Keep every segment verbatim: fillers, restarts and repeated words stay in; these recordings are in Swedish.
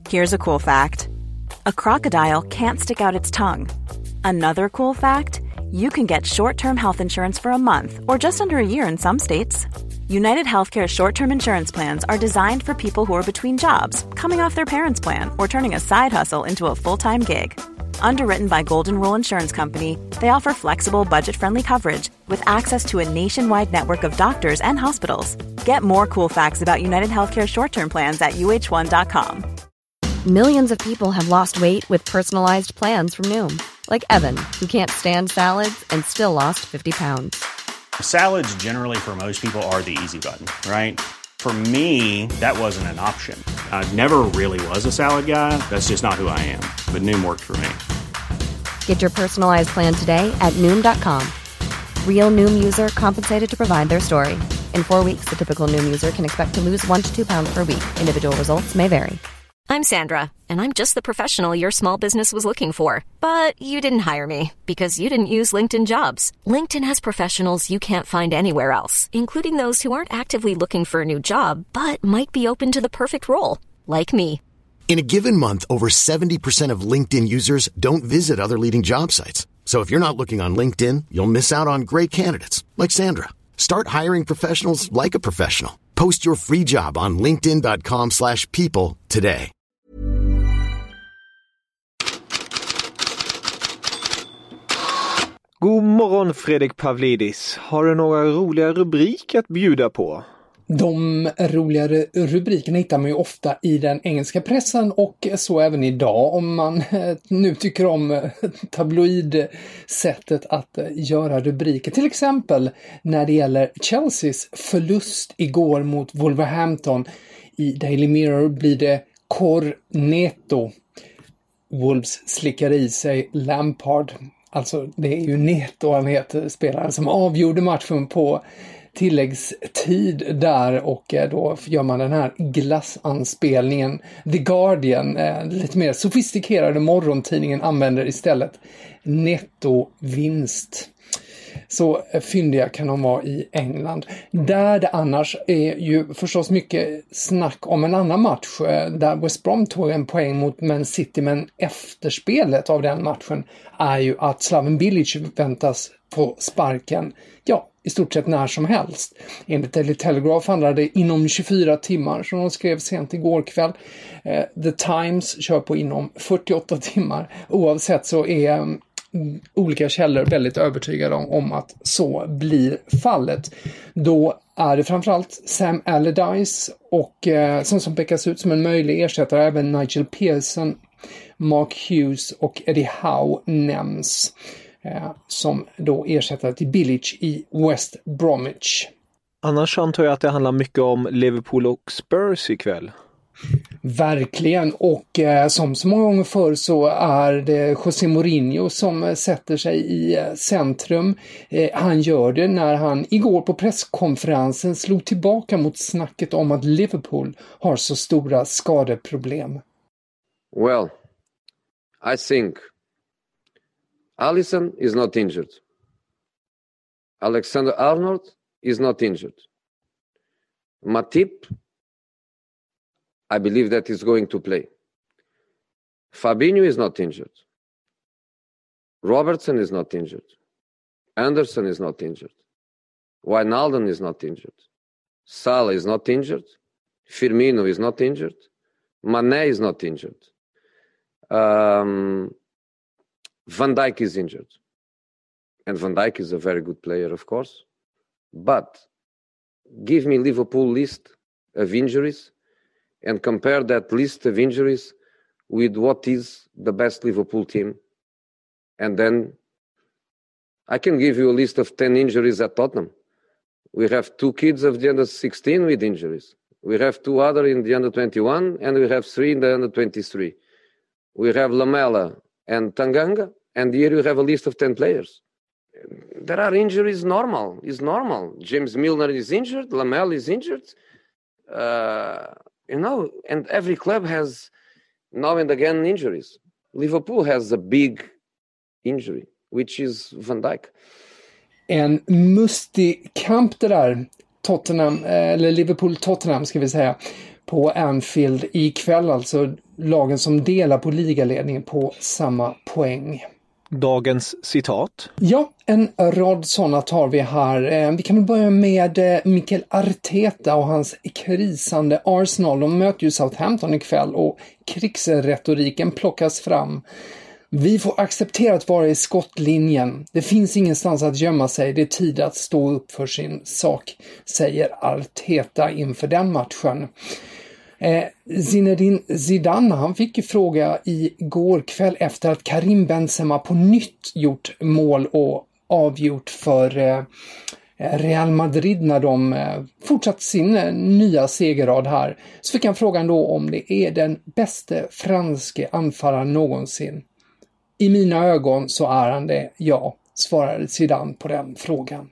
Here's a cool fact. A crocodile can't stick out its tongue. Another cool fact, you can get short-term health insurance for a month or just under a year in some states. United Healthcare short-term insurance plans are designed for people who are between jobs, coming off their parents' plan, or turning a side hustle into a full-time gig. Underwritten by Golden Rule Insurance Company, they offer flexible, budget-friendly coverage with access to a nationwide network of doctors and hospitals. Get more cool facts about United Healthcare short-term plans at U H one dot com. Millions of people have lost weight with personalized plans from Noom. Like Evan, who can't stand salads and still lost fifty pounds. Salads generally for most people are the easy button, right? For me, that wasn't an option. I never really was a salad guy. That's just not who I am. But Noom worked for me. Get your personalized plan today at Noom dot com. Real Noom user compensated to provide their story. In four weeks, the typical Noom user can expect to lose one to two pounds per week. Individual results may vary. I'm Sandra, and I'm just the professional your small business was looking for. But you didn't hire me because you didn't use LinkedIn Jobs. LinkedIn has professionals you can't find anywhere else, including those who aren't actively looking for a new job, but might be open to the perfect role, like me. In a given month, over seventy percent of LinkedIn users don't visit other leading job sites. So if you're not looking on LinkedIn, you'll miss out on great candidates, like Sandra. Start hiring professionals like a professional. Post your free job on linkedin dot com slash people today. God morgon Fredrik Pavlidis. Har du några roliga rubriker att bjuda på? De roligare rubrikerna hittar man ju ofta i den engelska pressen och så även idag om man nu tycker om tabloidsättet att göra rubriker. Till exempel när det gäller Chelseas förlust igår mot Wolverhampton. I Daily Mirror blir det Corneto. Wolves slickar i sig Lampard. Alltså det är ju Neto han heter, spelaren som avgjorde matchen på tilläggstid där, och då gör man den här glassanspelningen. The Guardian, lite mer sofistikerade morgontidningen, använder istället nettovinst. Så fyndiga kan de vara i England. Där det annars är ju förstås mycket snack om en annan match där West Brom tog en poäng mot Man City, men efterspelet av den matchen är ju att Slaven Bilic väntas få sparken, ja, i stort sett när som helst. Enligt Daily Telegraph handlar det inom tjugofyra timmar, som de skrev sent igår kväll. The Times kör på inom fyrtioåtta timmar. Oavsett så är olika källor väldigt övertygade om, om att så blir fallet. Då är det framförallt Sam Allardyce och eh, som, som pekas ut som en möjlig ersättare, även Nigel Pearson, Mark Hughes och Eddie Howe nämns eh, som då ersättare till Bilic i West Bromwich. Annars antar jag att det handlar mycket om Liverpool och Spurs ikväll. Verkligen, och eh, som så många gånger förr så är det José Mourinho som eh, sätter sig i eh, centrum. Eh, han gör det när han igår på presskonferensen slog tillbaka mot snacket om att Liverpool har så stora skadeproblem. Well, I think Alisson is not injured. Alexander-Arnold is not injured. Matip, I believe that he's going to play. Fabinho is not injured. Robertson is not injured. Anderson is not injured. Wijnaldum is not injured. Salah is not injured. Firmino is not injured. Mané is not injured. Um, Van Dijk is injured. And Van Dijk is a very good player, of course. But give me Liverpool list of injuries and compare that list of injuries with what is the best Liverpool team. And then I can give you a list of ten injuries at Tottenham. We have two kids of the under sixteen with injuries. We have two other in the under twenty-one, and we have three in the under twenty-three. We have Lamela and Tanganga, and here you have a list of ten players. There are injuries normal. It's normal. James Milner is injured. Lamela is injured. Uh, you know, and every club has now and again injuries. Liverpool has a big injury, which is Van Dijk. En mustig kamp det där, Tottenham, eller Liverpool-Tottenham ska vi säga. på Anfield ikväll, alltså lagen som delar på ligaledningen på samma poäng. Dagens citat? Ja, en rad sådana tar vi här. Vi kan väl börja med Mikel Arteta och hans krisande Arsenal. De möter ju Southampton ikväll och krigsretoriken plockas fram. Vi får acceptera att vara i skottlinjen. Det finns ingenstans att gömma sig. Det är tid att stå upp för sin sak, säger Arteta inför den matchen. Eh, Zinedine Zidane, han fick ju fråga igår kväll efter att Karim Benzema på nytt gjort mål och avgjort för eh, Real Madrid när de eh, fortsatt sin eh, nya segerrad här. Så fick han frågan då om det är den bästa franske anfallaren någonsin. I mina ögon så är han det, ja, svarade Zidane på den frågan.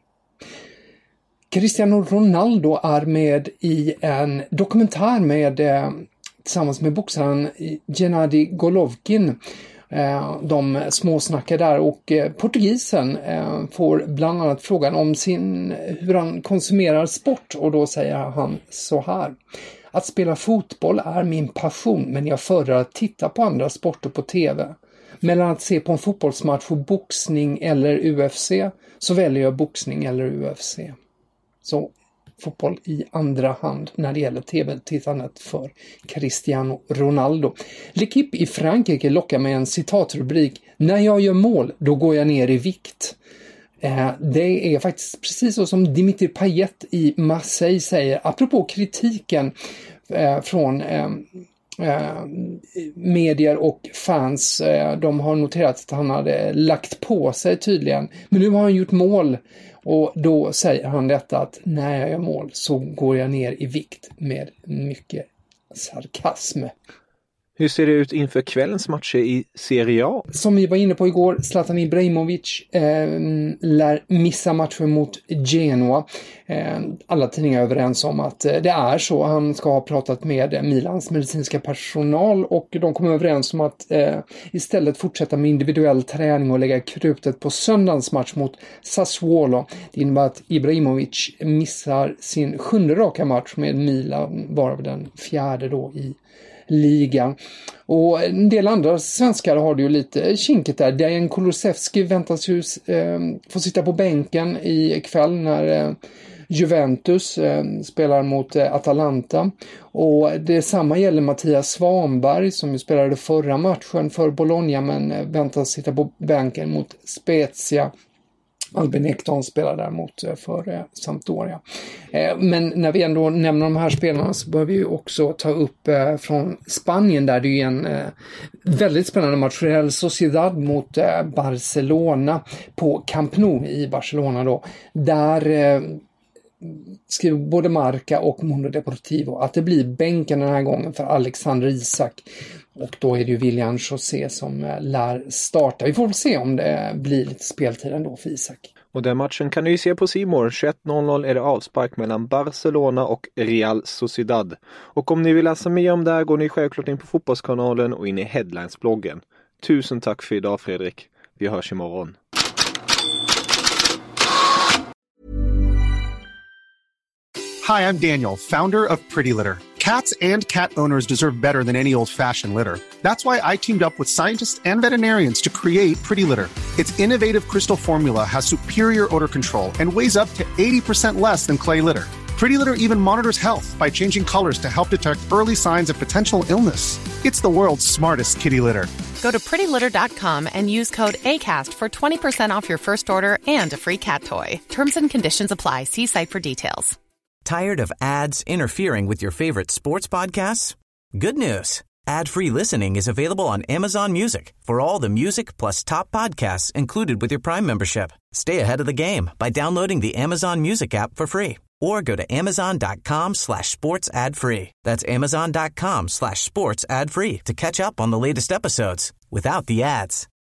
Cristiano Ronaldo är med i en dokumentär med, eh, tillsammans med boxaren Gennady Golovkin. Eh, de småsnackar där och eh, portugisen eh, får bland annat frågan om sin, hur han konsumerar sport, och då säger han så här: att spela fotboll är min passion, men jag föredrar att titta på andra sporter på tv. Mellan att se på en fotbollsmatch och boxning eller U F C så väljer jag boxning eller U F C. Så fotboll i andra hand när det gäller tv-tittandet för Cristiano Ronaldo. L'Equipe i Frankrike lockar med en citatrubrik: när jag gör mål, då går jag ner i vikt. Eh, det är faktiskt precis så som Dimitri Payet i Marseille säger, apropå kritiken eh, från eh, eh, medier och fans. Eh, de har noterat att han hade lagt på sig tydligen, men nu har han gjort mål. Och då säger han detta att när jag gör mål så går jag ner i vikt, med mycket sarkasm. Hur ser det ut inför kvällens matcher i Serie A? Som vi var inne på igår, Zlatan Ibrahimovic eh, lär missa matchen mot Genoa. Eh, alla tidningar är överens om att eh, det är så. Han ska ha pratat med Milans medicinska personal och de kommer överens om att eh, istället fortsätta med individuell träning och lägga krutet på söndagens match mot Sassuolo. Det innebär att Ibrahimovic missar sin sjunde raka match med Milan, varav den fjärde då i ligan. Och en del andra svenskar har det ju lite kinkigt där. Dejan Kulusevski väntas ju eh, få sitta på bänken i kväll när eh, Juventus eh, spelar mot eh, Atalanta. Och detsamma gäller Mattias Svanberg som ju spelade förra matchen för Bologna, men eh, väntas sitta på bänken mot Spezia. Albin Ekdal spelar däremot för eh, Sampdoria. Eh, men när vi ändå nämner de här spelarna så bör vi ju också ta upp eh, från Spanien, där det är en eh, väldigt spännande match. Real Sociedad mot eh, Barcelona på Camp Nou i Barcelona då. Där eh, skriver både Marca och Mundo Deportivo att det blir bänken den här gången för Alexander Isak. Och då är det ju William José som lär starta. Vi får väl se om det blir lite speltid ändå för Isak. Och den matchen kan du ju se på C More. tjugoett noll noll är det avspark mellan Barcelona och Real Sociedad. Och om ni vill läsa mer om det här går ni självklart in på Fotbollskanalen och in i Headlines-bloggen. Tusen tack för idag, Fredrik. Vi hörs imorgon. Hi, I'm Daniel, founder of Pretty Litter. Cats and cat owners deserve better than any old-fashioned litter. That's why I teamed up with scientists and veterinarians to create Pretty Litter. Its innovative crystal formula has superior odor control and weighs up to eighty percent less than clay litter. Pretty Litter even monitors health by changing colors to help detect early signs of potential illness. It's the world's smartest kitty litter. Go to pretty litter dot com and use code ACAST for twenty percent off your first order and a free cat toy. Terms and conditions apply. See site for details. Tired of ads interfering with your favorite sports podcasts? Good news. Ad-free listening is available on Amazon Music for all the music plus top podcasts included with your Prime membership. Stay ahead of the game by downloading the Amazon Music app for free or go to amazon.com slash sports ad free. That's amazon.com slash sports ad free to catch up on the latest episodes without the ads.